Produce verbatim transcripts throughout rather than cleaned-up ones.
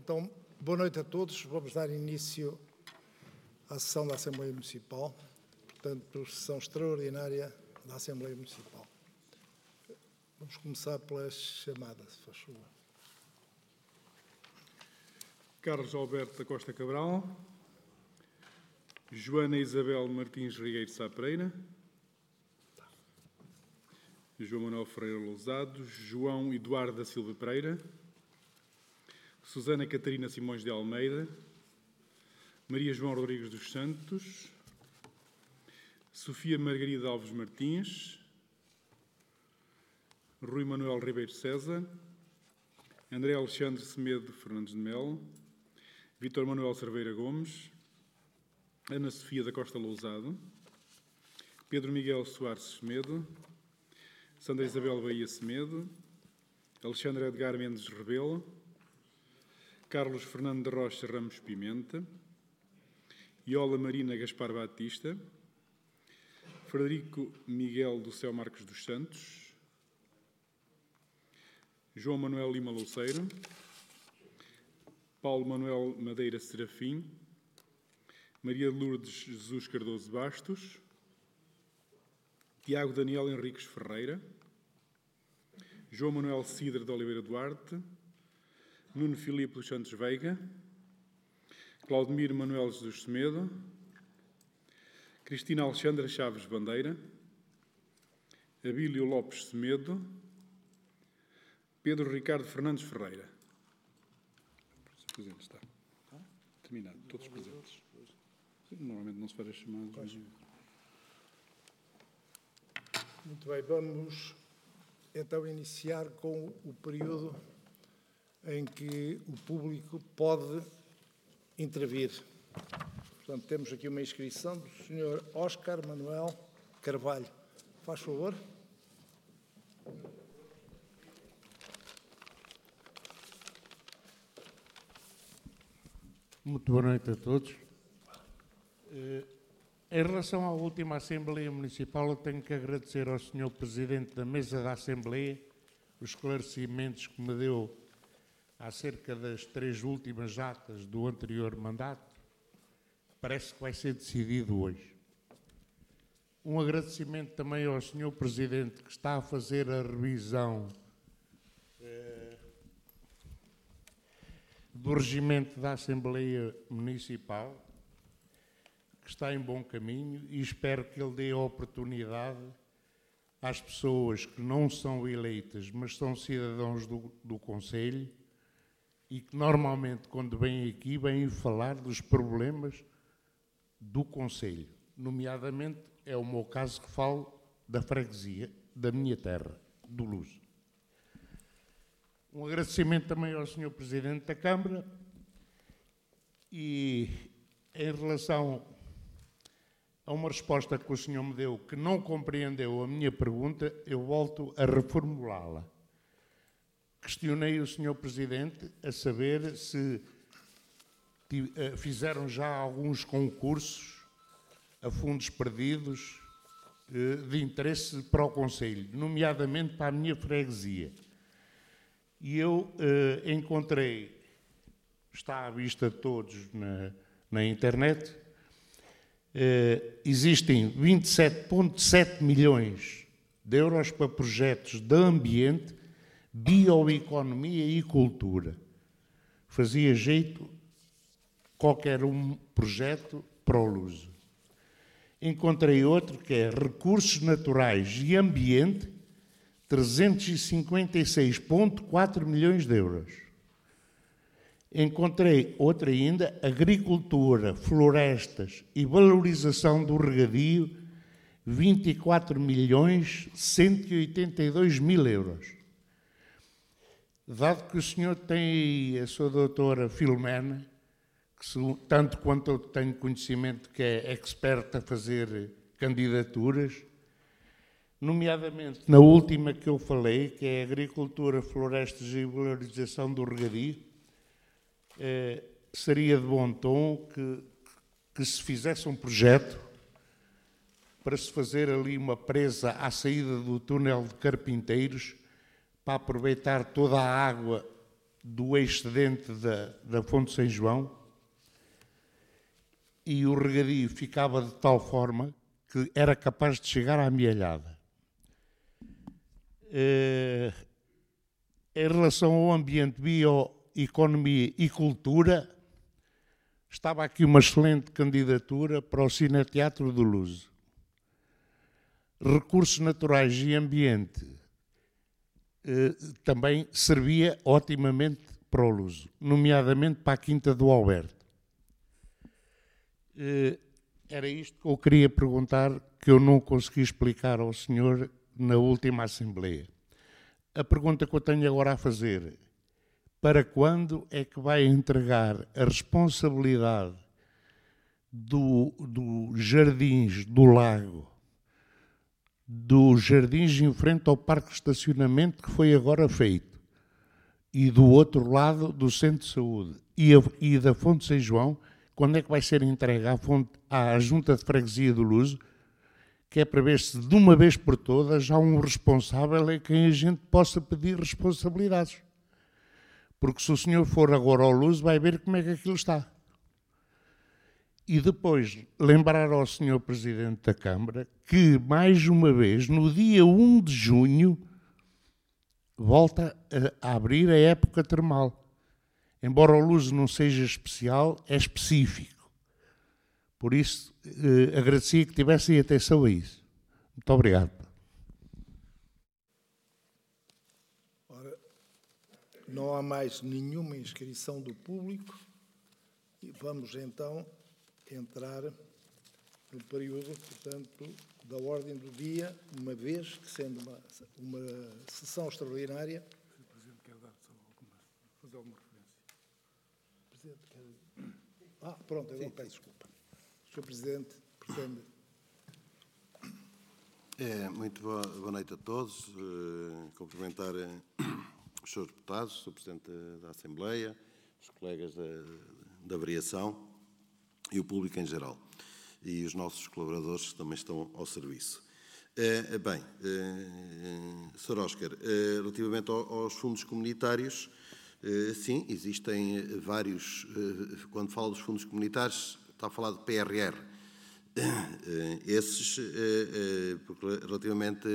Então, boa noite a todos. Vamos dar início à sessão da Assembleia Municipal, portanto, sessão extraordinária da Assembleia Municipal. Vamos começar pelas chamadas, se faz favor. Carlos Alberto da Costa Cabral, Joana Isabel Martins Rigueiro Sá Pereira, João Manuel Ferreira Lousado, João Eduardo da Silva Pereira, Susana Catarina Simões de Almeida, Maria João Rodrigues dos Santos, Sofia Margarida Alves Martins, Rui Manuel Ribeiro César, André Alexandre Semedo Fernandes de Melo, Vítor Manuel Cerveira Gomes, Ana Sofia da Costa Lousado, Pedro Miguel Soares Semedo, Sandra Isabel Bahia Semedo, Alexandre Edgar Mendes Rebelo, Carlos Fernando da Rocha Ramos Pimenta, Iola Marina Gaspar Batista, Frederico Miguel do Céu Marcos dos Santos, João Manuel Lima Louceiro, Paulo Manuel Madeira Serafim, Maria Lourdes Jesus Cardoso Bastos, Tiago Daniel Henriques Ferreira, João Manuel Cidre de Oliveira Duarte, Nuno Filipe dos Santos Veiga, Claudemir Manuel Jesus Semedo, Cristina Alexandra Chaves Bandeira, Abílio Lopes Semedo, Pedro Ricardo Fernandes Ferreira. Presente está. Terminado. Todos presentes. Normalmente não se faz as chamadas. Muito bem, vamos então iniciar com o período em que o público pode intervir. Portanto, temos aqui uma inscrição do senhor Óscar Manuel Carvalho. Faz favor. Muito boa noite a todos. Em relação à última Assembleia Municipal, eu tenho que agradecer ao senhor Presidente da Mesa da Assembleia os esclarecimentos que me deu acerca das três últimas atas do anterior mandato. Parece que vai ser decidido hoje. Um agradecimento também ao senhor Presidente que está a fazer a revisão eh, do regimento da Assembleia Municipal, que está em bom caminho, e espero que ele dê a oportunidade às pessoas que não são eleitas, mas são cidadãos do, do Conselho, e que normalmente, quando vêm aqui, vêm falar dos problemas do Conselho. Nomeadamente, é o meu caso que falo da freguesia, da minha terra, do Luso. Um agradecimento também ao senhor Presidente da Câmara, e em relação a uma resposta que o senhor me deu que não compreendeu a minha pergunta, eu volto a reformulá-la. Questionei o senhor Presidente a saber se fizeram já alguns concursos a fundos perdidos de interesse para o Conselho, nomeadamente para a minha freguesia. E eu eh, encontrei, está à vista de todos na, na internet, eh, existem vinte e sete vírgula sete milhões de euros para projetos de ambiente, bioeconomia e cultura. Fazia jeito qualquer um projeto para o Luso. Encontrei outro que é recursos naturais e ambiente, trezentos e cinquenta e seis vírgula quatro milhões de euros. Encontrei outro ainda, agricultura, florestas e valorização do regadio, vinte e quatro milhões cento e oitenta e dois mil euros. Dado que o senhor tem aí a sua doutora Filomena, que se, tanto quanto eu tenho conhecimento que é experta a fazer candidaturas, nomeadamente na última que eu falei, que é agricultura, florestas e valorização do regadio, eh, seria de bom tom que, que se fizesse um projeto para se fazer ali uma presa à saída do túnel de Carpinteiros, para aproveitar toda a água do excedente da, da Fonte São João, e o regadio ficava de tal forma que era capaz de chegar à amealhada. Eh, em relação ao ambiente, bioeconomia e cultura, estava aqui uma excelente candidatura para o Cineteatro do Luso. Recursos naturais e ambiente eh, também servia otimamente para o Luso, nomeadamente para a Quinta do Alberto. Eh, era isto que eu queria perguntar, que eu não consegui explicar ao senhor na última Assembleia. A pergunta que eu tenho agora a fazer: para quando é que vai entregar a responsabilidade do, do Jardins do Lago, dos Jardins em frente ao Parque de Estacionamento, que foi agora feito, e do outro lado do Centro de Saúde, e, a, e da Fonte São João, quando é que vai ser entregue à, fonte, à Junta de Freguesia do Luso, que é para ver se de uma vez por todas há um responsável a quem a gente possa pedir responsabilidades. Porque se o senhor for agora ao Luso, vai ver como é que aquilo está. E depois lembrar ao senhor Presidente da Câmara que, mais uma vez, no dia um de junho, volta a abrir a época termal. Embora o Luso não seja especial, é específico. Por isso, eh, agradecia que tivessem atenção a isso. Muito obrigado. Ora, não há mais nenhuma inscrição do público e vamos então entrar no período, portanto, da ordem do dia, uma vez que, sendo uma, uma sessão extraordinária... O Presidente quer dar só alguma, fazer alguma referência. O Presidente quer... Ah, pronto, eu peço desculpa. senhor Presidente, pretende... É, muito boa, boa noite a todos. Uh, cumprimentar uh, os senhores deputados, o senhor Presidente da Assembleia, os colegas da, da variação e o público em geral. E os nossos colaboradores que também estão ao serviço. Uh, bem, uh, senhor Óscar, uh, relativamente ao, aos fundos comunitários, uh, sim, existem vários... Uh, quando fala dos fundos comunitários, está a falar de P R R. Esses, porque relativamente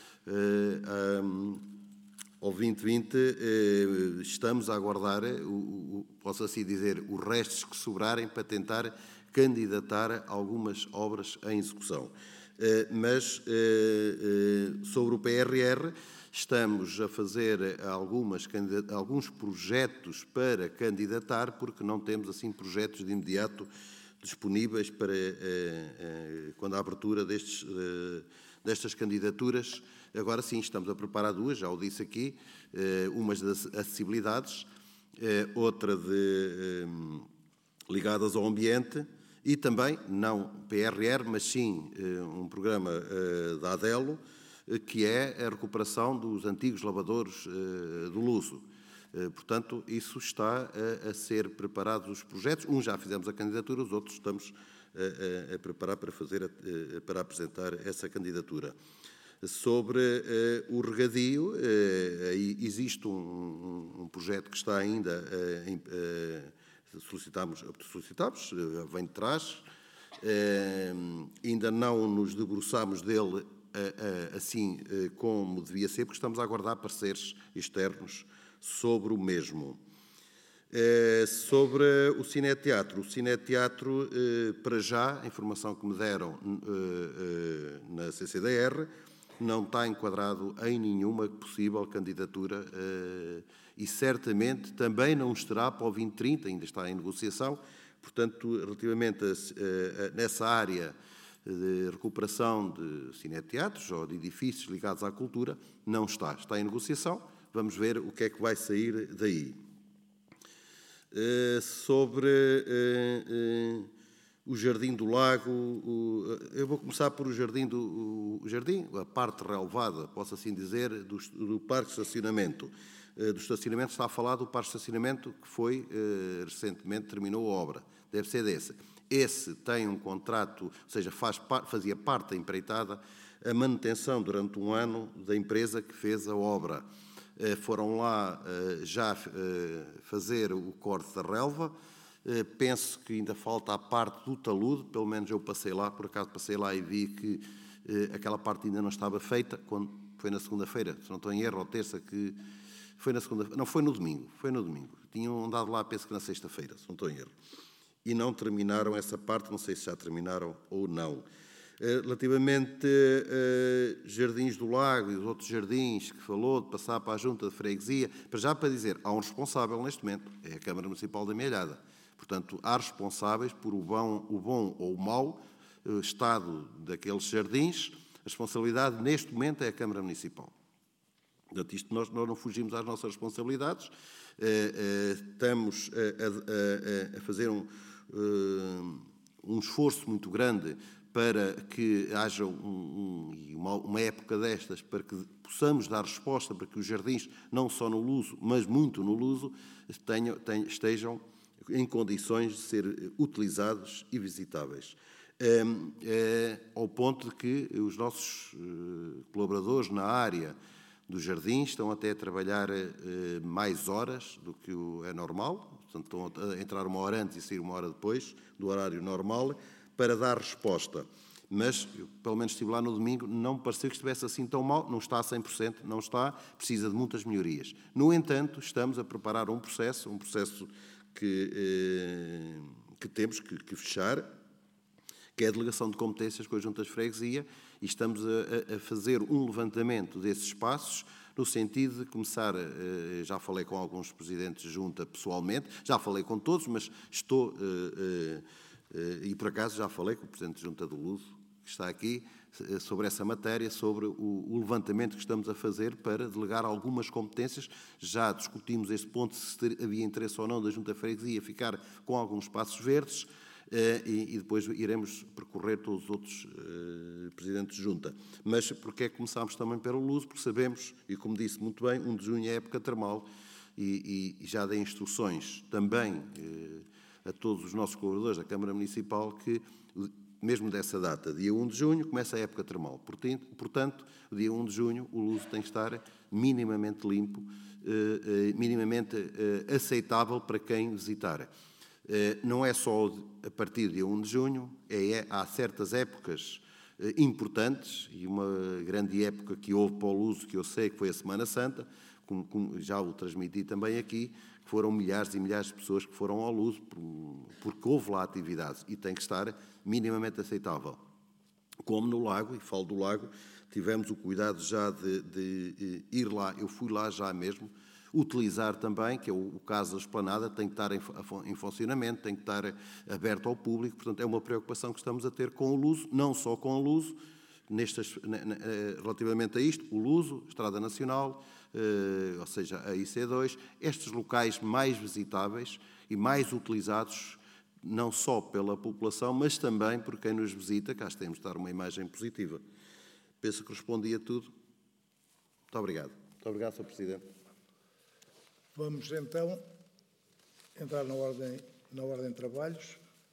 ao vinte vinte, estamos a aguardar, posso assim dizer, os restos que sobrarem para tentar candidatar algumas obras em execução. Mas, sobre o P R R, estamos a fazer algumas, alguns projetos para candidatar, porque não temos, assim, projetos de imediato disponíveis para, eh, eh, quando a abertura destes, eh, destas candidaturas. Agora sim, estamos a preparar duas, já o disse aqui, eh, umas das acessibilidades, eh, outra de, eh, ligadas ao ambiente e também, não P R R, mas sim eh, um programa eh, da ADELO, eh, que é a recuperação dos antigos lavadores eh, do Luso. Portanto, isso está a, a ser preparados os projetos. Um já fizemos a candidatura, os outros estamos a, a, a preparar para, fazer, a, para apresentar essa candidatura. Sobre uh, o regadio, uh, existe um, um, um projeto que está ainda, uh, em, uh, solicitamos, solicitamos uh, vem de trás, uh, ainda não nos debruçamos dele uh, uh, assim uh, como devia ser, porque estamos a aguardar pareceres externos sobre o mesmo. Eh, sobre o Cineteatro. O Cineteatro, eh, para já, a informação que me deram eh, eh, na C C D R, não está enquadrado em nenhuma possível candidatura eh, e certamente também não estará para o vinte trinta, ainda está em negociação. Portanto, relativamente a, a, nessa área de recuperação de cineteatros ou de edifícios ligados à cultura, não está. Está em negociação. Vamos ver o que é que vai sair daí. Uh, sobre uh, uh, o Jardim do Lago, o, uh, eu vou começar por o Jardim, do, o, o jardim a parte relevada, posso assim dizer, do, do Parque de Estacionamento. Uh, do estacionamento está a falar do Parque de Estacionamento que foi, uh, recentemente, terminou a obra. Deve ser desse. Esse tem um contrato, ou seja, faz, fazia parte da empreitada, a manutenção durante um ano da empresa que fez a obra. foram lá já fazer o corte da relva. Penso que ainda falta a parte do talude, pelo menos eu passei lá, por acaso passei lá e vi que aquela parte ainda não estava feita, quando foi na segunda-feira, se não estou em erro, ou terça, que foi na segunda, não, foi no domingo, foi no domingo. Tinham andado lá, penso que na sexta-feira, se não estou em erro. E não terminaram essa parte, não sei se já terminaram ou não. Relativamente a Jardins do Lago e os outros jardins que falou, de passar para a Junta de Freguesia, para já para dizer, há um responsável neste momento, é a Câmara Municipal da Amealhada. Portanto, há responsáveis por o bom, o bom ou o mau estado daqueles jardins. A responsabilidade neste momento é a Câmara Municipal. Portanto, isto nós, nós não fugimos às nossas responsabilidades. Estamos a, a, a fazer um, um esforço muito grande para que haja um, um, uma, uma época destas, para que possamos dar resposta, para que os jardins, não só no Luso, mas muito no Luso, tenham, tenham, estejam em condições de ser utilizados e visitáveis. É, é, ao ponto de que os nossos uh, colaboradores na área dos jardins estão até a trabalhar uh, mais horas do que o é normal, portanto, estão a entrar uma hora antes e sair uma hora depois do horário normal, para dar resposta. Mas, eu, pelo menos estive lá no domingo, não me pareceu que estivesse assim tão mal, não está a cem por cento, não está, precisa de muitas melhorias. No entanto, estamos a preparar um processo, um processo que, eh, que temos que, que fechar, que é a delegação de competências com as juntas de freguesia, e estamos a, a fazer um levantamento desses espaços, no sentido de começar, eh, já falei com alguns presidentes de junta pessoalmente, já falei com todos, mas estou, eh, eh, e por acaso já falei com o presidente de junta do Luso, que está aqui, sobre essa matéria, sobre o, o levantamento que estamos a fazer para delegar algumas competências. Já discutimos esse ponto, se ter, havia interesse ou não da Junta de Freguesia ficar com alguns espaços verdes, eh, e, e depois iremos percorrer todos os outros eh, presidentes de Junta. Mas porque é que começámos também pelo Luso? Porque sabemos, e como disse muito bem, um de junho é época termal, e, e já dei instruções também eh, a todos os nossos colaboradores da Câmara Municipal que, mesmo dessa data, dia um de junho, começa a época termal. Portanto, o dia um de junho, o Luso tem que estar minimamente limpo, minimamente aceitável para quem visitar. Não é só a partir do dia um de junho, é, há certas épocas importantes, e uma grande época que houve para o Luso, que eu sei que foi a Semana Santa, como, como já o transmiti também aqui, que foram milhares e milhares de pessoas que foram ao Luso, porque houve lá atividades, e tem que estar minimamente aceitável. Como no Lago, e falo do Lago, tivemos o cuidado já de, de ir lá, eu fui lá já mesmo, utilizar também, que é o, o caso da esplanada, tem que estar em, em funcionamento, tem que estar aberto ao público, portanto é uma preocupação que estamos a ter com o Luso, não só com o Luso, nestas, relativamente a isto, o Luso, Estrada Nacional, ou seja, a I C dois, estes locais mais visitáveis e mais utilizados, não só pela população, mas também por quem nos visita, cá temos de dar uma imagem positiva. Penso que respondi a tudo. Muito obrigado. Muito obrigado, senhor Presidente. Vamos, então, entrar na ordem, na ordem de trabalhos.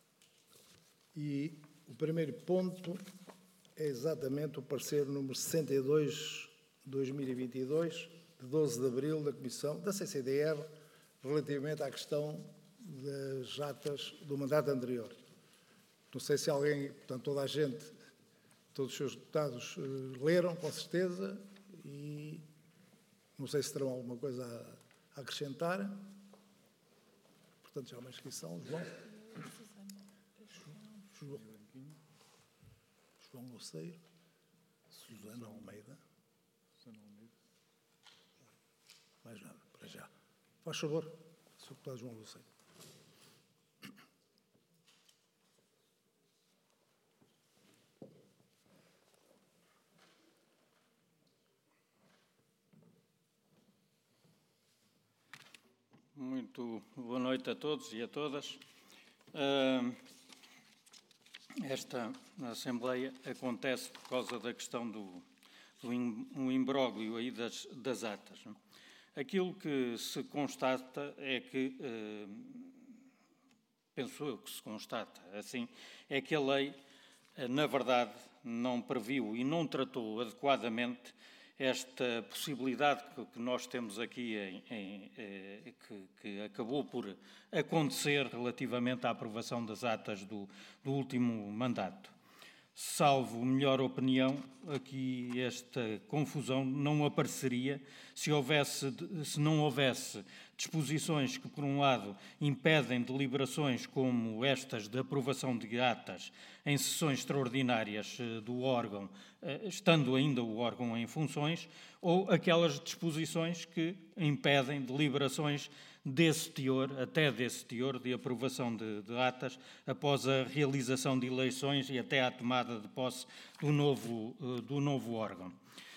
E o primeiro ponto é exatamente o parecer número sessenta e dois, dois mil e vinte e dois, de doze de abril, da Comissão da C C D R, relativamente à questão das atas do mandato anterior. Não sei se alguém, portanto, toda a gente, todos os seus deputados uh, leram, com certeza, e não sei se terão alguma coisa a, a acrescentar. Portanto, já há uma inscrição. João? João. João Luceiro. Susana Almeida. Mais nada, para já. Faz favor, senhor deputado João Luceiro. Muito boa noite a todos e a todas. Esta Assembleia acontece por causa da questão do, do um imbróglio aí das, das atas. Aquilo que se constata é que, penso eu que se constata assim, é que a lei, na verdade, não previu e não tratou adequadamente esta possibilidade que nós temos aqui, em, em, que, que acabou por acontecer relativamente à aprovação das atas do, do último mandato. Salvo melhor opinião, aqui esta confusão não apareceria se, houvesse, se não houvesse disposições que, por um lado, impedem deliberações como estas de aprovação de atas em sessões extraordinárias do órgão, estando ainda o órgão em funções, ou aquelas disposições que impedem deliberações desse teor, até desse teor, de aprovação de, de atas, após a realização de eleições e até à tomada de posse do novo, do novo órgão.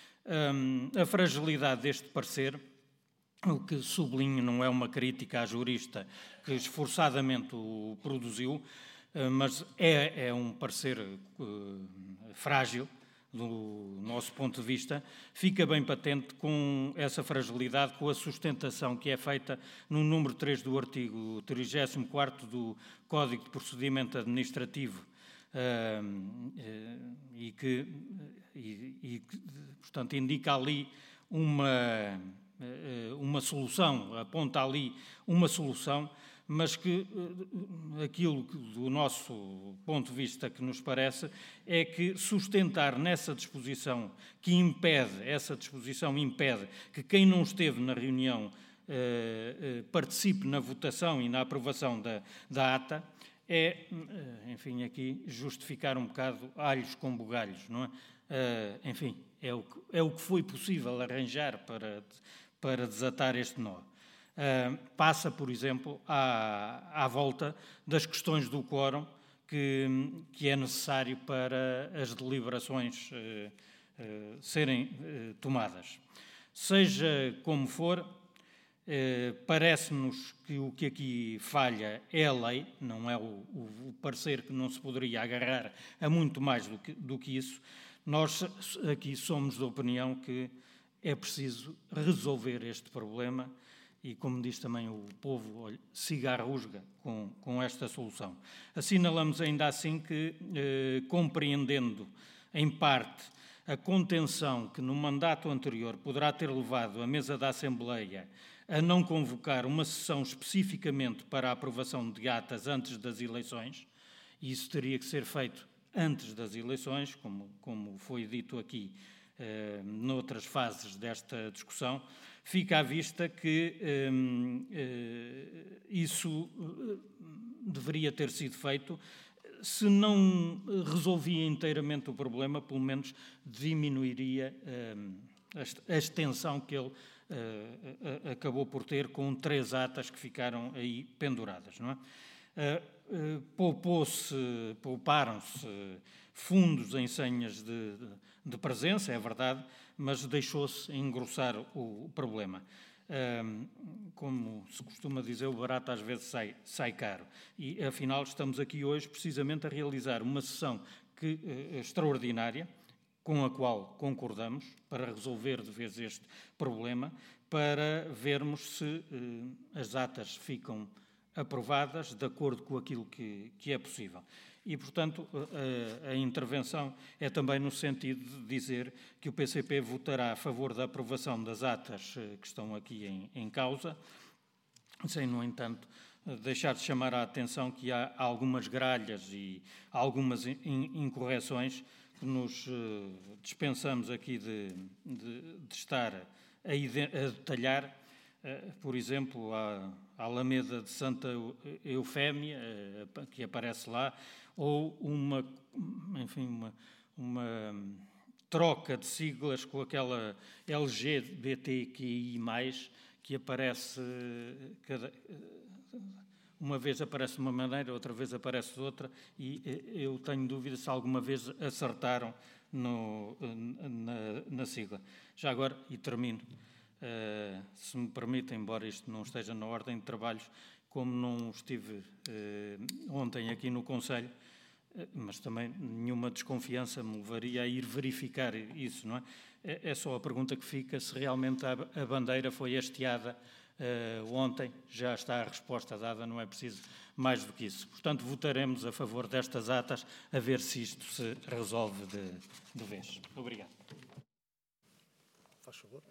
Um, a fragilidade deste parecer, o que sublinho não é uma crítica à jurista que esforçadamente o produziu, mas é, é um parecer uh, frágil, do nosso ponto de vista, fica bem patente com essa fragilidade, com a sustentação que é feita no número três do artigo trigésimo quarto do Código de Procedimento Administrativo, uh, uh, e, que, e, e, portanto, indica ali uma, uh, uma solução, aponta ali uma solução, mas que aquilo que, do nosso ponto de vista, que nos parece, é que sustentar nessa disposição que impede, essa disposição impede que quem não esteve na reunião eh, eh, participe na votação e na aprovação da, da ata, é, enfim, aqui justificar um bocado alhos com bugalhos, não é? Eh, enfim, é o, que, é o que foi possível arranjar para, para desatar este nó. Uh, passa, por exemplo, à, à volta das questões do quórum que, que é necessário para as deliberações uh, uh, serem uh, tomadas. Seja como for, uh, parece-nos que o que aqui falha é a lei, não é o, o parecer que não se poderia agarrar a muito mais do que, do que isso. Nós aqui somos da opinião que é preciso resolver este problema e, como diz também o povo, olha, siga a rusga com, com esta solução. Assinalamos ainda assim que, eh, compreendendo em parte a contenção que no mandato anterior poderá ter levado a mesa da Assembleia a não convocar uma sessão especificamente para a aprovação de atas antes das eleições, e isso teria que ser feito antes das eleições, como, como foi dito aqui eh, noutras fases desta discussão, fica à vista que eh, eh, isso deveria ter sido feito. Se não resolvia inteiramente o problema, pelo menos diminuiria eh, a extensão que ele eh, acabou por ter com três atas que ficaram aí penduradas, não é? Uh, uh, poupou-se, pouparam-se fundos em senhas de, de, de presença, é verdade, mas deixou-se engrossar o, o problema. Uh, como se costuma dizer, o barato às vezes sai, sai caro. E, afinal, estamos aqui hoje precisamente a realizar uma sessão que, uh, extraordinária, com a qual concordamos, para resolver de vez este problema, para vermos se uh, as atas ficam aprovadas de acordo com aquilo que, que é possível. E, portanto, a, a intervenção é também no sentido de dizer que o P C P votará a favor da aprovação das atas que estão aqui em, em causa, sem, no entanto, deixar de chamar a atenção que há algumas gralhas e algumas in, incorreções que nos dispensamos aqui de, de, de estar a, ide, a detalhar. Por exemplo, a Alameda de Santa Eufémia, que aparece lá, ou uma, enfim, uma, uma troca de siglas com aquela L G B T Q I mais, que aparece, cada, uma vez aparece de uma maneira, outra vez aparece de outra, e eu tenho dúvida se alguma vez acertaram no, na, na sigla. Já agora, e termino, Uh, se me permitem, embora isto não esteja na ordem de trabalhos, como não estive uh, ontem aqui no Conselho, uh, mas também nenhuma desconfiança me levaria a ir verificar isso, não é? É, é só a pergunta que fica, se realmente a, a bandeira foi hasteada uh, ontem, já está a resposta dada, não é preciso mais do que isso. Portanto, votaremos a favor destas atas, a ver se isto se resolve de, de vez. Obrigado. Faz favor.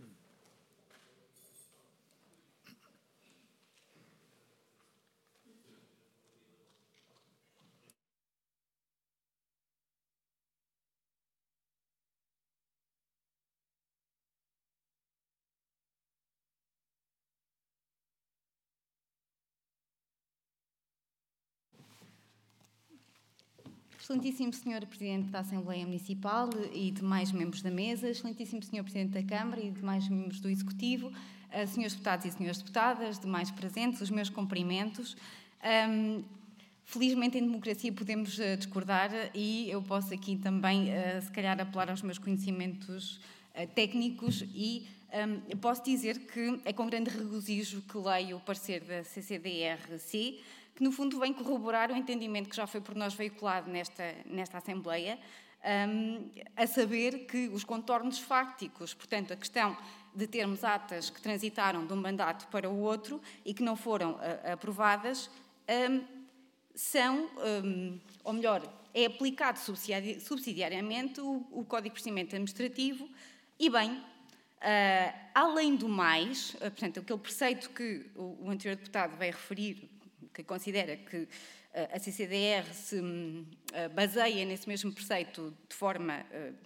Excelentíssimo senhor Presidente da Assembleia Municipal e demais membros da mesa, excelentíssimo senhor Presidente da Câmara e demais membros do Executivo, senhores deputados e senhoras deputadas, demais presentes, os meus cumprimentos. Um, felizmente em democracia podemos uh, discordar e eu posso aqui também, uh, se calhar, apelar aos meus conhecimentos uh, técnicos e um, posso dizer que é com grande regozijo que leio o parecer da C C D R C, que no fundo vem corroborar o entendimento que já foi por nós veiculado nesta, nesta Assembleia, um, a saber que os contornos fácticos, portanto, a questão de termos atas que transitaram de um mandato para o outro e que não foram uh, aprovadas, um, são, um, ou melhor, é aplicado subsidiari subsidiariamente o, o Código de Procedimento Administrativo e, bem, uh, além do mais, uh, portanto, aquele preceito que o, o anterior deputado veio referir, que considera que a C C D R se baseia nesse mesmo preceito de forma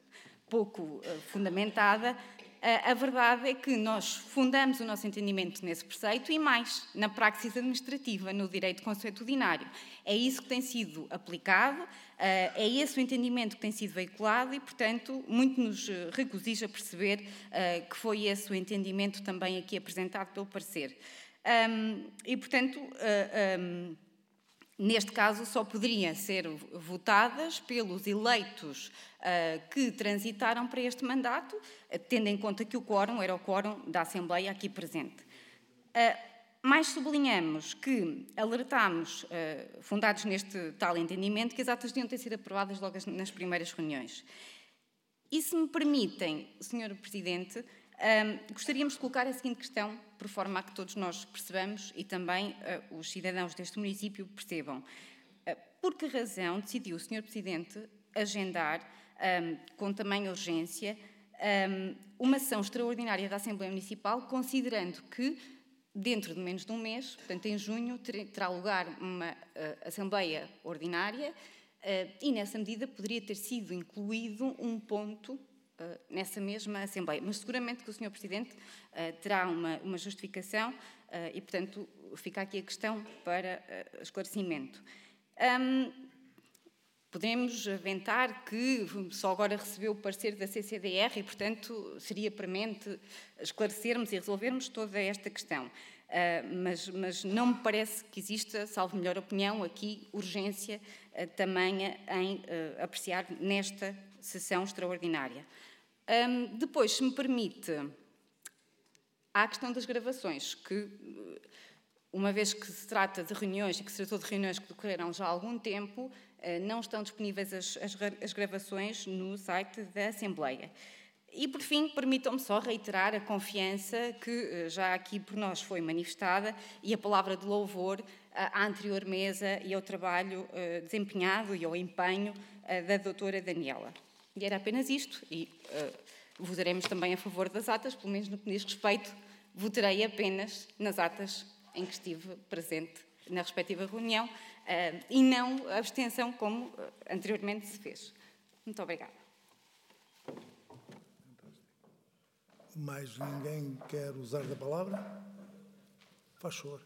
pouco fundamentada, a verdade é que nós fundamos o nosso entendimento nesse preceito e mais, na praxis administrativa, no direito consuetudinário. É isso que tem sido aplicado, é esse o entendimento que tem sido veiculado e, portanto, muito nos regozija perceber que foi esse o entendimento também aqui apresentado pelo parecer. Um, e, portanto, uh, um, neste caso, só poderiam ser votadas pelos eleitos uh, que transitaram para este mandato, uh, tendo em conta que o quórum era o quórum da Assembleia aqui presente. Uh, mais sublinhamos que alertámos, uh, fundados neste tal entendimento, que as atas deviam ter sido aprovadas logo nas primeiras reuniões. E, se me permitem, senhor Presidente, Um, gostaríamos de colocar a seguinte questão, por forma a que todos nós percebamos e também uh, os cidadãos deste município percebam. Uh, por que razão decidiu o senhor Presidente agendar, um, com tamanha urgência, um, uma sessão extraordinária da Assembleia Municipal, considerando que, dentro de menos de um mês, portanto em junho, ter, terá lugar uma uh, Assembleia Ordinária uh, e, nessa medida, poderia ter sido incluído um ponto Uh, nessa mesma Assembleia. Mas seguramente que o senhor Presidente uh, terá uma, uma justificação uh, e, portanto, fica aqui a questão para uh, esclarecimento. Um, podemos aventar que só agora recebeu o parecer da C C D R e, portanto, seria premente esclarecermos e resolvermos toda esta questão. Uh, mas, mas não me parece que exista, salvo melhor opinião, aqui urgência uh, tamanha em uh, apreciar nesta sessão extraordinária. Um, depois, se me permite, há a questão das gravações, que, uma vez que se trata de reuniões, e que se tratou de reuniões que decorreram já há algum tempo, não estão disponíveis as, as, as gravações no site da Assembleia. E, por fim, permitam-me só reiterar a confiança que já aqui por nós foi manifestada e a palavra de louvor à anterior mesa e ao trabalho uh, desempenhado e ao empenho uh, da doutora Daniela. E era apenas isto, e uh, votaremos também a favor das atas, pelo menos no que diz respeito, votarei apenas nas atas em que estive presente na respectiva reunião, uh, e não a abstenção como uh, anteriormente se fez. Muito obrigada. Mais ninguém quer usar da palavra? Faz favor.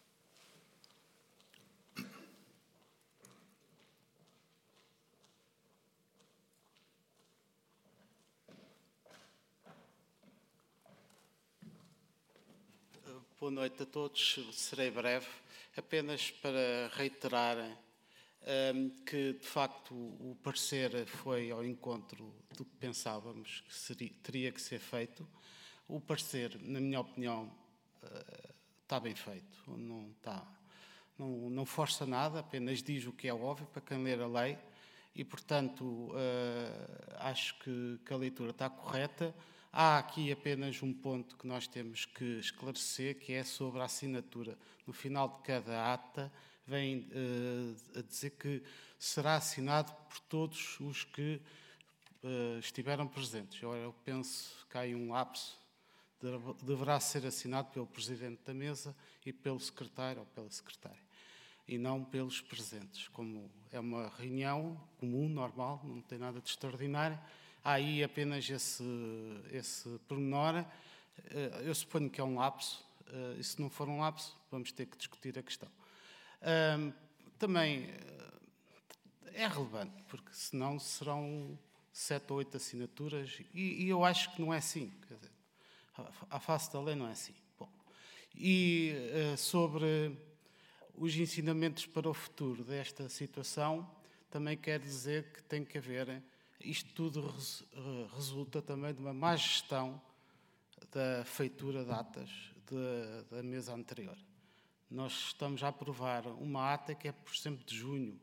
Boa noite a todos, serei breve, apenas para reiterar um, que, de facto, o parecer foi ao encontro do que pensávamos que seria, teria que ser feito. O parecer, na minha opinião, uh, está bem feito, não, está, não, não força nada, apenas diz o que é óbvio para quem ler a lei e, portanto, uh, acho que, que a leitura está correta. Há aqui apenas um ponto que nós temos que esclarecer, que é sobre a assinatura. No final de cada ata, vem uh, a dizer que será assinado por todos os que uh, estiveram presentes. Eu, eu penso que há aí um lapso, de, deverá ser assinado pelo Presidente da Mesa e pelo Secretário ou pela Secretária, e não pelos presentes. Como é uma reunião comum, normal, não tem nada de extraordinário, há aí apenas esse, esse pormenor. Eu suponho que é um lapso, e se não for um lapso, vamos ter que discutir a questão. Também é relevante, porque senão serão sete ou oito assinaturas, e, e eu acho que não é assim. Quer dizer, à face da lei não é assim. Bom, e sobre os ensinamentos para o futuro desta situação, também quer dizer que tem que haver, isto tudo res, resulta também de uma má gestão da feitura de atas de, da mesa anterior. Nós estamos a aprovar uma ata que é, por exemplo, de junho.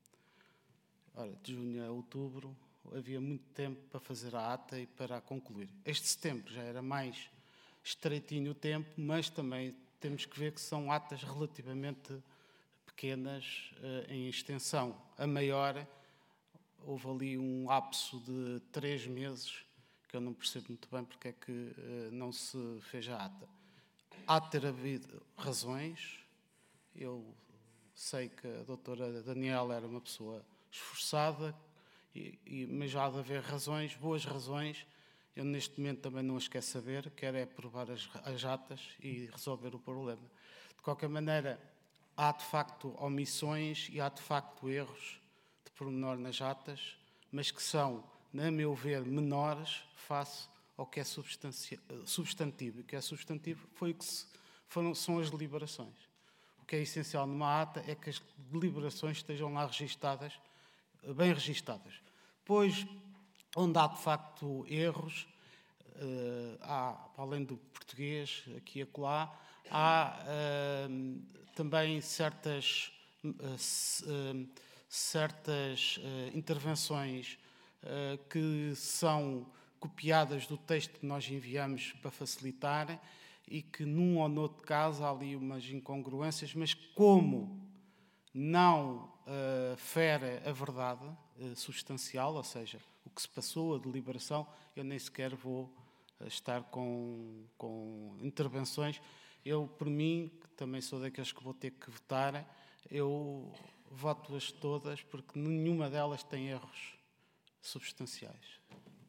Ora, de junho a outubro havia muito tempo para fazer a ata e para a concluir. Este setembro já era mais estreitinho o tempo, mas também temos que ver que são atas relativamente pequenas uh, em extensão. A maior, houve ali um lapso de três meses, que eu não percebo muito bem porque é que uh, não se fez a ata. Há de ter havido razões. Eu sei que a doutora Daniela era uma pessoa esforçada, e, e, mas já há de haver razões, boas razões. Eu, neste momento, também não as quero saber, quero é aprovar as, as atas e resolver o problema. De qualquer maneira, há, de facto, omissões e há, de facto, erros de pormenor nas atas, mas que são, na meu ver, menores face ao que é substantivo. O que é substantivo foi o que se, foram, são as deliberações. O que é essencial numa ata é que as deliberações estejam lá registadas, bem registadas. Pois, onde há, de facto, erros, uh, há, além do português, aqui e acolá, há uh, também certas, uh, uh, certas uh, intervenções uh, que são copiadas do texto que nós enviamos para facilitar e que, num ou noutro caso, há ali umas incongruências, mas como não uh, fere a verdade uh, substancial, ou seja, o que se passou, a deliberação, eu nem sequer vou uh, estar com, com intervenções. Eu, por mim, que também sou daqueles que vou ter que votar, eu voto-as todas porque nenhuma delas tem erros substanciais.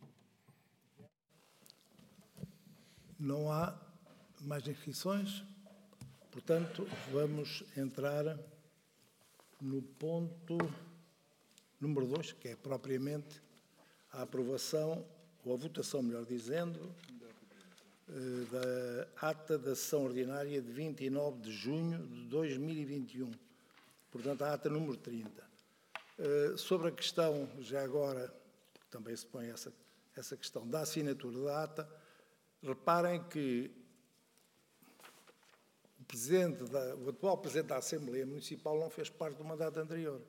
Não há mais inscrições, portanto, vamos entrar no ponto número dois, que é propriamente a aprovação, ou a votação, melhor dizendo, da ata da sessão ordinária de vinte e nove de junho de dois mil e vinte e um. Portanto, a ata número trinta. Sobre a questão, já agora, também se põe essa, essa questão da assinatura da ata, reparem que o, presidente da, o atual Presidente da Assembleia Municipal não fez parte do mandato anterior.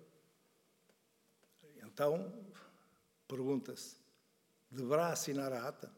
Então, pergunta-se, deverá assinar a ata?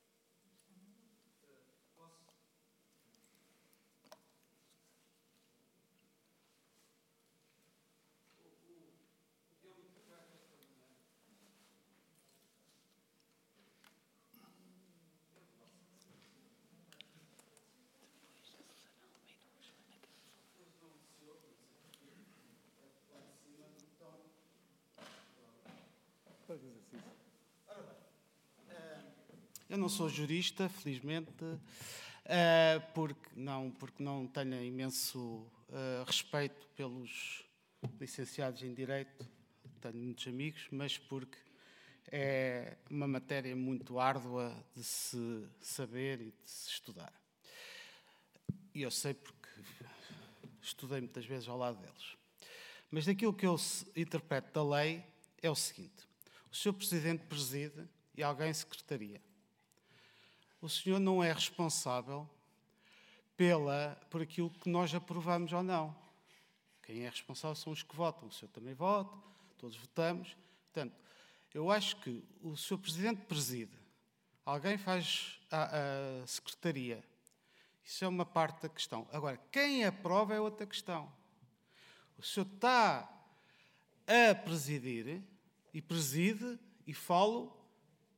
Eu não sou jurista, felizmente, porque não, porque não tenho imenso respeito pelos licenciados em Direito, tenho muitos amigos, mas porque é uma matéria muito árdua de se saber e de se estudar. E eu sei porque estudei muitas vezes ao lado deles. Mas daquilo que eu interpreto da lei é o seguinte: o senhor Presidente preside e alguém secretaria. O senhor não é responsável pela, por aquilo que nós aprovamos ou não. Quem é responsável são os que votam. O senhor também vota, todos votamos. Portanto, eu acho que o senhor Presidente preside, alguém faz a, a secretaria. Isso é uma parte da questão. Agora, quem aprova é outra questão. O senhor está a presidir e preside e falo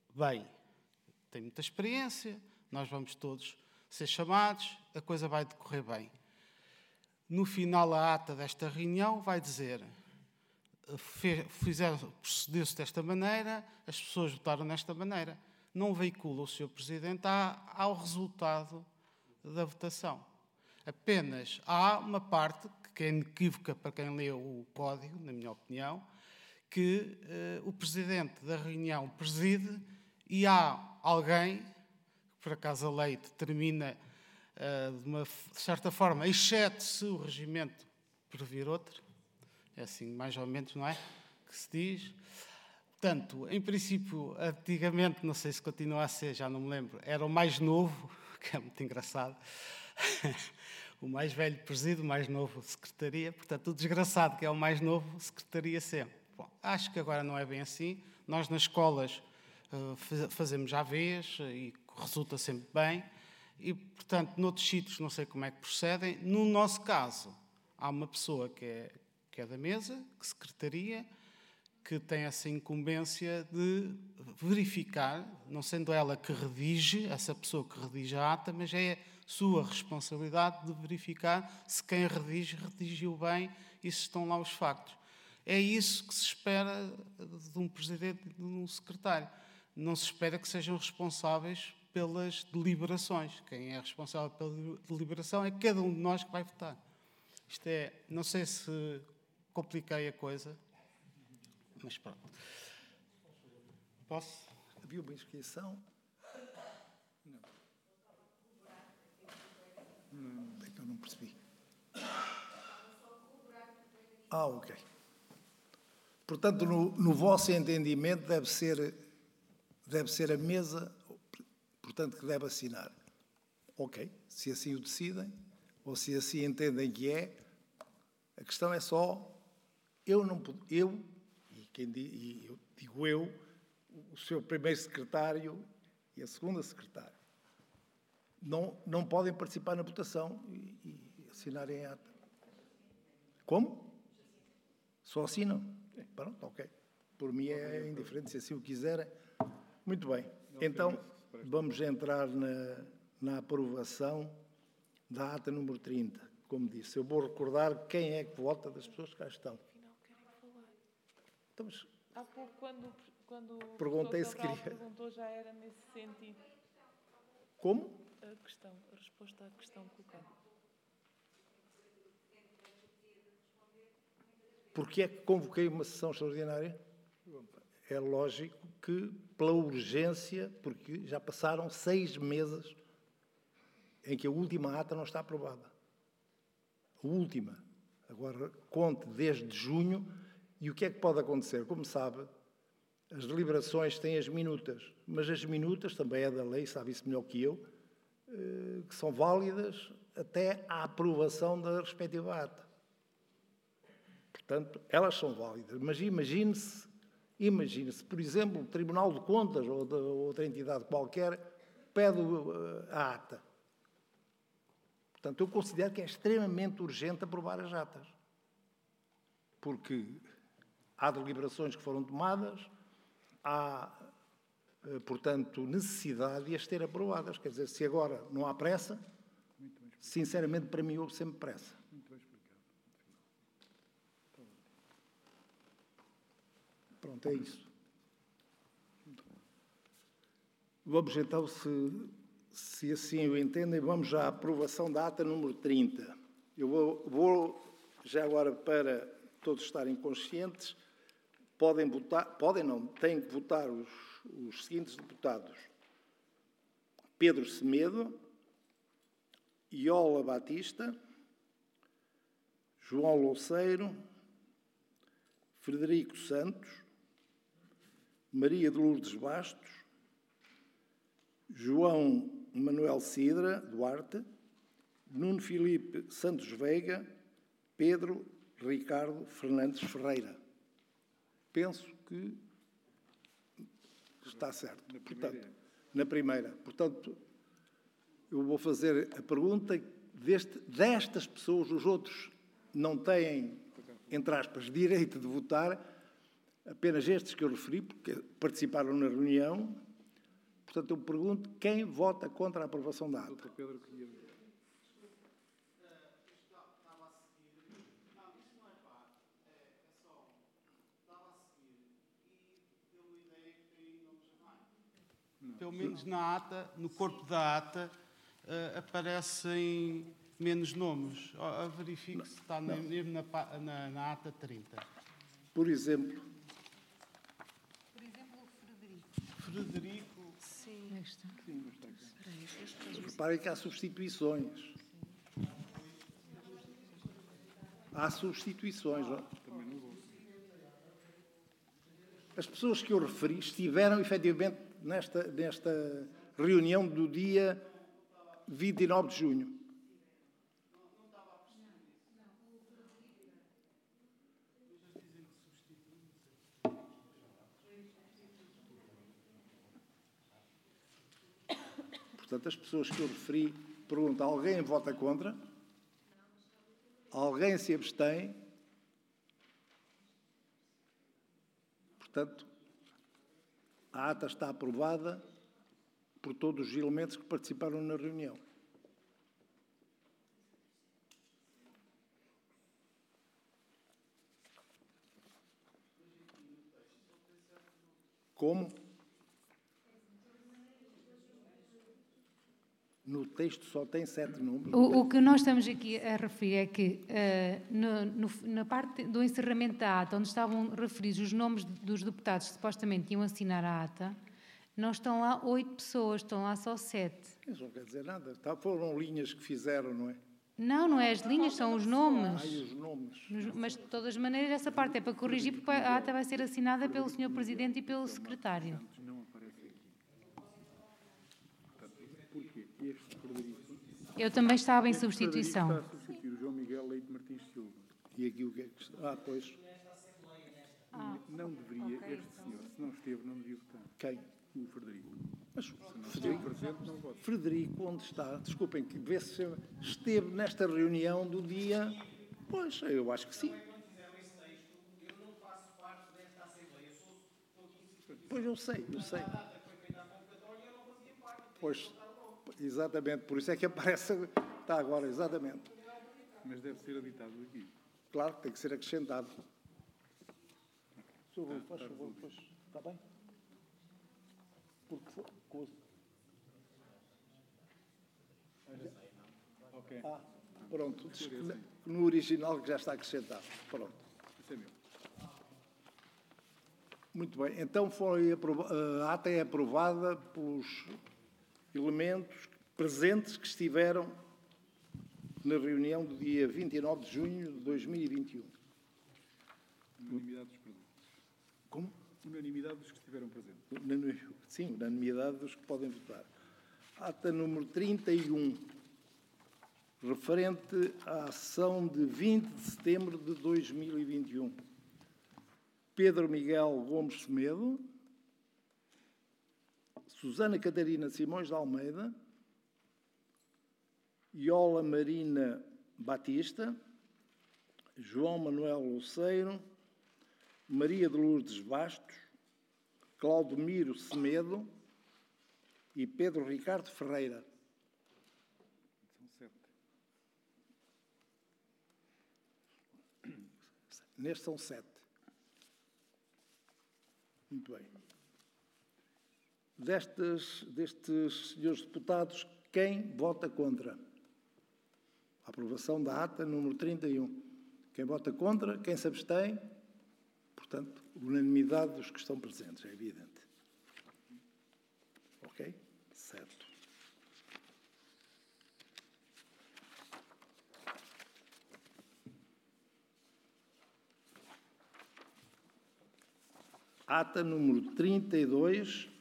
bem, tem muita experiência, nós vamos todos ser chamados, a coisa vai decorrer bem. No final, a ata desta reunião vai dizer, procedeu-se desta maneira, as pessoas votaram desta maneira. Não veicula o senhor Presidente ao resultado da votação. Apenas há uma parte, que é inequívoca para quem leu o código, na minha opinião, que eh, o Presidente da reunião preside e há alguém, por acaso a lei determina uh, de uma certa forma, exceto se o regimento previr outro, é assim mais ou menos, não é? Que se diz. Portanto, em princípio, antigamente, não sei se continua a ser, já não me lembro, era o mais novo, que é muito engraçado, o mais velho preside, o mais novo secretaria, portanto, o desgraçado, que é o mais novo, secretaria sempre. Bom, acho que agora não é bem assim. Nós, nas escolas, uh, fazemos já vez e resulta sempre bem. E, portanto, noutros sítios, não sei como é que procedem. No nosso caso, há uma pessoa que é, que é da mesa, que secretaria, que tem essa incumbência de verificar, não sendo ela que redige, essa pessoa que redige a ata, mas é sua responsabilidade de verificar se quem redige, redigiu bem e se estão lá os factos. É isso que se espera de um presidente e de um secretário. Não se espera que sejam responsáveis pelas deliberações. Quem é responsável pela deliberação é cada um de nós que vai votar. Isto é, não sei se compliquei a coisa, mas pronto. Posso? Havia uma inscrição? Não. Não. É que eu não percebi. Ah, ok. Portanto, no, no vosso entendimento deve ser, deve ser a mesa, portanto, que deve assinar. Ok, se assim o decidem, ou se assim entendem que é, a questão é só, eu não eu, e, quem, e eu digo eu, o seu primeiro secretário e a segunda secretária, não, não podem participar na votação e, e assinarem a ata. Como? Só assinam? Pronto, ok. Por mim é indiferente, se assim o quiserem. Muito bem. Então, vamos entrar na, na aprovação da ata número trinta. Como disse, eu vou recordar quem é que vota das pessoas que cá estão. Afinal, querem falar. Então, mas, há pouco, quando, quando perguntei o se professor queria. perguntou, já era nesse sentido. Como? A questão, a resposta à questão colocada. Porquê é que convoquei uma sessão extraordinária? É lógico que, pela urgência, porque já passaram seis meses em que a última ata não está aprovada. A última. Agora, conte desde junho. E o que é que pode acontecer? Como sabe, as deliberações têm as minutas, mas as minutas, também é da lei, sabe isso melhor que eu, que são válidas até à aprovação da respectiva ata. Portanto, elas são válidas. Mas imagine-se, imagine-se, por exemplo, o Tribunal de Contas ou de outra entidade qualquer pede a ata. Portanto, eu considero que é extremamente urgente aprovar as atas. Porque há deliberações que foram tomadas, há, portanto, necessidade de as ter aprovadas. Quer dizer, se agora não há pressa, sinceramente, para mim, houve sempre pressa. Pronto, é isso. Vamos então, se, se assim o entendem, vamos à aprovação da ata número trinta. Eu vou, vou já agora, para todos estarem conscientes, podem votar, podem não, têm que votar os, os seguintes deputados: Pedro Semedo, Iola Batista, João Louceiro, Frederico Santos, Maria de Lourdes Bastos, João Manuel Sidra Duarte, Nuno Filipe Santos Veiga, Pedro Ricardo Fernandes Ferreira. Penso que está certo. Portanto, na primeira. Portanto, eu vou fazer a pergunta deste, destas pessoas, os outros não têm, entre aspas, direito de votar, apenas estes que eu referi, porque participaram na reunião Portanto, eu pergunto quem vota contra a aprovação da ata. doutor Pedro queria... Pelo menos na ata, no corpo da ata, uh, aparecem menos nomes. Oh, verifique se está Não. mesmo na, pa- na, na ata trinta. Por exemplo, Por exemplo, o Frederico. Frederico. Sim. reparem que há substituições. Há substituições. Não? As pessoas que eu referi estiveram, efetivamente, nesta, nesta reunião do dia vinte e nove de junho. Portanto, as pessoas que eu referi, perguntam, alguém vota contra? Alguém se abstém? Portanto, a ata está aprovada por todos os elementos que participaram na reunião. Como? No texto só tem sete números. O, o que nós estamos aqui a referir é que uh, no, no, na parte do encerramento da ata, onde estavam referidos os nomes dos deputados que supostamente iam assinar a ata, não estão lá oito pessoas, estão lá só sete. Isso não quer dizer nada. Tá, foram linhas que fizeram, não é? Não, não é as linhas, são os nomes. Ai, os nomes. Mas, de todas as maneiras, essa parte é para corrigir, porque a ata vai ser assinada pelo senhor Presidente e pelo Secretário. Não aparece aqui. Porquê? Este Frederico... Eu também estava em Este Frederico substituição. está a substituir o João Miguel Leite Martins Silva. E aqui o que é que está? Ah, pois. Não deveria, este senhor, se não esteve, não devia votar. Quem? O Frederico. Mas Se não esteve Frederico, presente, não vota. Frederico, onde está? Desculpem, que vê se esteve nesta reunião do dia... Pois, eu acho que sim. Pois, eu sei, eu sei. Pois, exatamente, por isso é que aparece... Está agora, exatamente. Mas deve ser habitado aqui. Claro, tem que ser acrescentado. senhor Rui, faz favor, pois, está bem? Porque foi... Ok. Ah, pronto, diz que no original que já está acrescentado. Pronto. Isso é meu. Muito bem, então foi aprova- a ata é aprovada pelos elementos presentes que estiveram na reunião do dia vinte e nove de junho de dois mil e vinte e um. Unanimidade dos presentes. Como? Unanimidade dos que estiveram presentes. Unani- Sim, unanimidade dos que podem votar. Ata número trinta e um, referente à ação de vinte de setembro de dois mil e vinte e um. Pedro Miguel Gomes Semedo, Susana Catarina Simões de Almeida, Iola Marina Batista, João Manuel Luceiro, Maria de Lourdes Bastos, Claudemiro Semedo e Pedro Ricardo Ferreira. São sete. Neste são sete. Muito bem. Destes, destes senhores deputados, quem vota contra? A aprovação da ata número trinta e um. Quem vota contra? Quem se abstém? Portanto, unanimidade dos que estão presentes, é evidente. Ok? Certo. Ata número trinta e dois.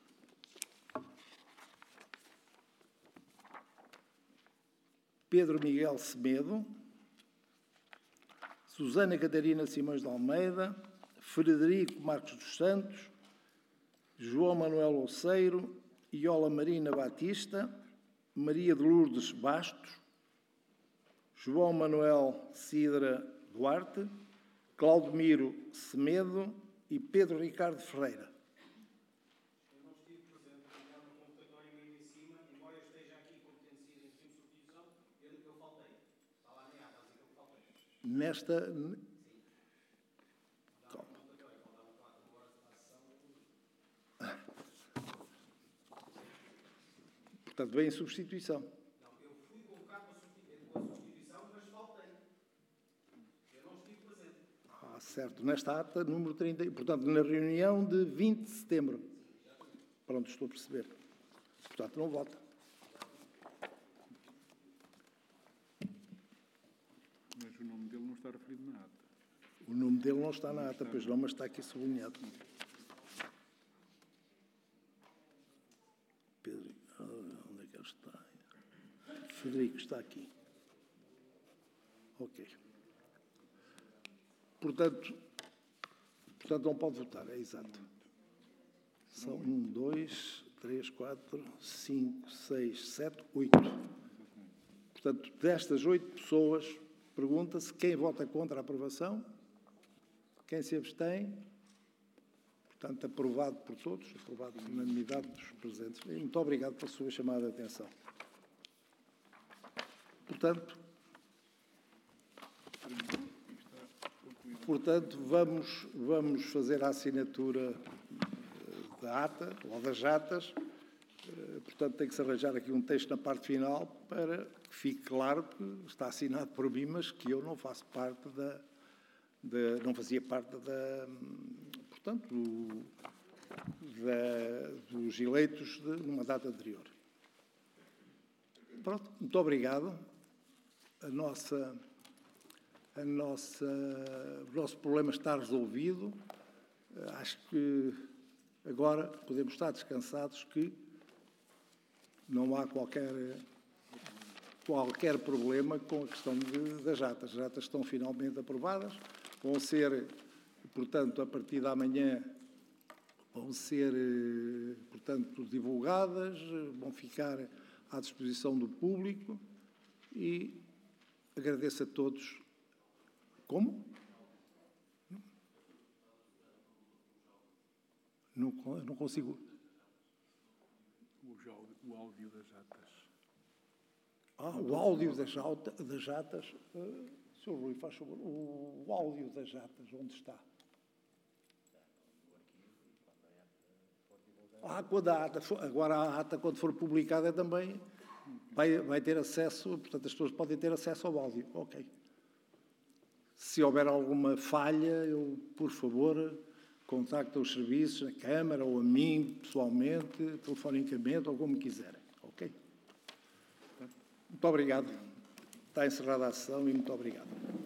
Pedro Miguel Semedo, Susana Catarina Simões de Almeida, Frederico Marcos dos Santos, João Manuel Luceiro, Iola Marina Batista, Maria de Lourdes Bastos, João Manuel Cidra Duarte, Claudemiro Semedo e Pedro Ricardo Ferreira. nesta... Calma. Portanto, vem em substituição. Não, eu fui convocado para substituição, mas faltei. Eu não estive presente. Ah, certo. Nesta ata, número trinta, portanto, na reunião de vinte de setembro. Pronto, estou a perceber. Portanto, não vota. Mas o nome dele não está referido na ata. O nome dele não está na ata, pois não, mas está aqui sublinhado. Pedro, onde é que ele está? Frederico está aqui. Ok. Portanto, portanto não pode votar, é exato. São um, dois, três, quatro, cinco, seis, sete, oito. Portanto, destas oito pessoas, pergunta-se quem vota contra a aprovação, quem se abstém. Portanto, aprovado por todos, aprovado por unanimidade dos presentes. E muito obrigado pela sua chamada de atenção. Portanto, portanto vamos, vamos fazer a assinatura da ata, ou das atas. Portanto, tem que se arranjar aqui um texto na parte final para que fique claro que está assinado por mim, mas que eu não faço parte da... da não fazia parte da... portanto, do, da, dos eleitos de, numa data anterior. Pronto, muito obrigado. A nossa, a nossa, o nosso problema está resolvido. Acho que agora podemos estar descansados que não há qualquer, qualquer problema com a questão de, das atas. As atas estão finalmente aprovadas. Vão ser, portanto, a partir da manhã, vão ser, portanto, divulgadas, vão ficar à disposição do público e agradeço a todos. Como? Não, não consigo. O áudio das atas. Ah, o áudio das, alta, das atas. Uh, senhor Rui, faz favor. O, o áudio das atas, onde está? Ah, quando a ata for, agora a ata, quando for publicada, também vai, vai ter acesso, portanto, as pessoas podem ter acesso ao áudio. Ok. Se houver alguma falha, eu, por favor, contacte os serviços, a Câmara ou a mim, pessoalmente, telefonicamente, ou como quiserem. Ok? Muito obrigado. Está encerrada a sessão e muito obrigado.